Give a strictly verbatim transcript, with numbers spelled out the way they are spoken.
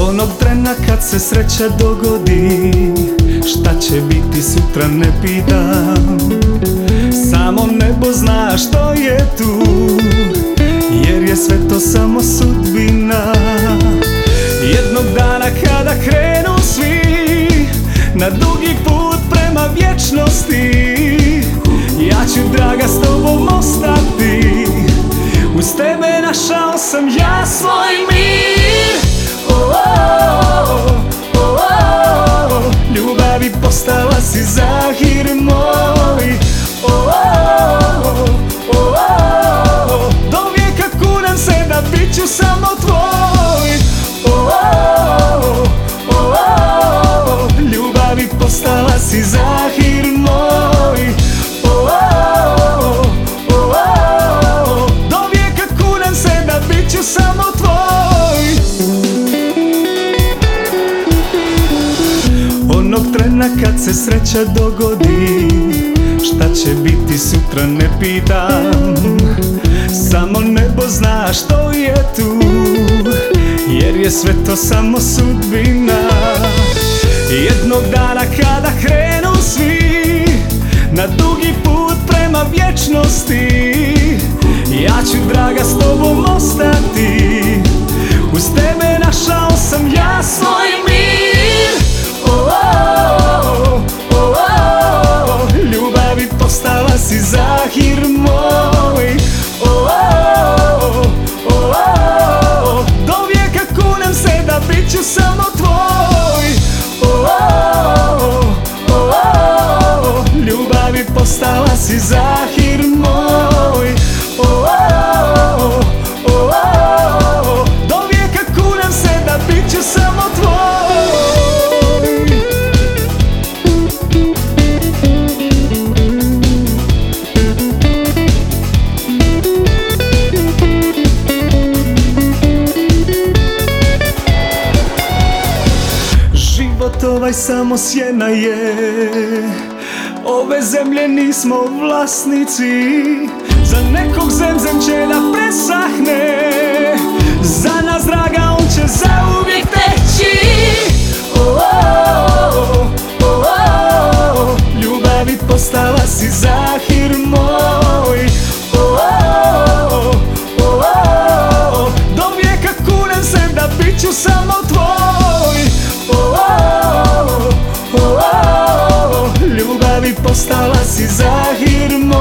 Onog trena kad se sreća dogodi, šta će biti sutra ne pitam. Samo nebo zna što je tu, jer je sve to samo sudbina. Jednog dana kada krenu svi na dugi put prema vječnosti, ja ću, draga, s tobom ostati. Uz tebe našao sam ja svoj mir. Oh, oh, oh, oh, ljubavi postala si Zahir moj. Oh, oh, oh, oh, do vijeka kunem se da bit ću samo tvoj. Oh, oh, oh, oh, ljubavi postala si Zahir moj. Oh, oh, oh, oh, do vijeka kunem se da bit ću samo tvoj. Onog trena kad se sreća dogodi, šta će biti sutra ne pitam. Samo nebo zna što je tu, jer je sve to samo sudbina. Jednog dana kada krenu svi na dugi put prema vječnosti, ja ću, draga, s tobom ostati. Uz tebe našao sam ja svoj mir. Oh, oh, oh, oh, ljubavi postala si Zahir moj. Oh, oh, oh, oh, do vijeka kunem se da bit ću samo tvoj. Oh, oh, oh, oh, ljubavi postala si Zahir moj. Oh, oh, oh, oh, do vijeka kunem se da bit ću samo tvoj. Život ovaj samo sjena je, ove zemlje nismo vlasnici. Za nekog zemzem će da presahne, za nas, draga, on će zauvijek teći. Oh, oh, oh, oh, ljubavi postala si Zahir moj. Oh, oh, oh, oh, do vijeka kunem se da bit ću samo tvoj. Oh, oh, oh, oh, ljubavi postala si Zahir moj.